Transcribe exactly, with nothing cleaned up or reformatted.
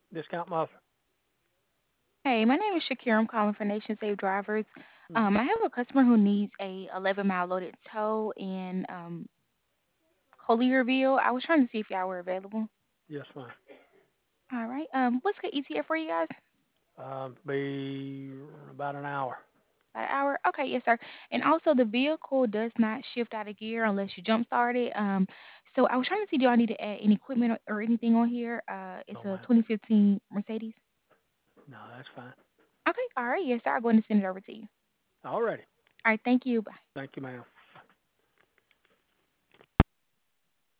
Discount muffler. Hey, my name is Shakira. I'm calling for Nation Safe Drivers. Hmm. Um, I have a customer who needs a eleven mile loaded tow in um, Collierville. I was trying to see if y'all were available. Yes, ma'am. All right. Um, what's good E T A for you guys? Um, be about an hour. About an hour? Okay, yes, sir. And also, the vehicle does not shift out of gear unless you jump start it. Um, so I was trying to see, do I need to add any equipment or, or anything on here? Uh, it's No, a ma'am. twenty fifteen Mercedes. No, that's fine. Okay, all right, yes, sir. I'll go ahead and send it over to you. Alrighty. All right, thank you. Bye. Thank you, ma'am.